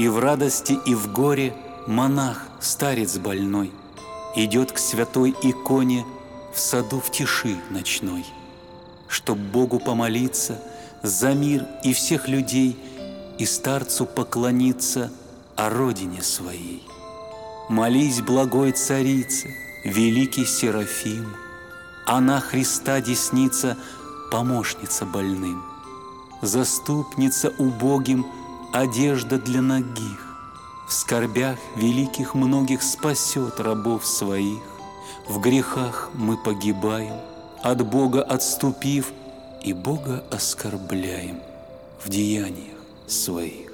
И в радости, и в горе монах, старец больной, идет к святой иконе в саду в тиши ночной, чтоб Богу помолиться за мир и всех людей и старцу поклониться о родине своей. Молись, благой царице, великий Серафим, она Христа десница, помощница больным, заступница убогим, одежда для нагих, в скорбях великих многих спасет рабов своих. В грехах мы погибаем, от Бога отступив, и Бога оскорбляем в деяниях своих.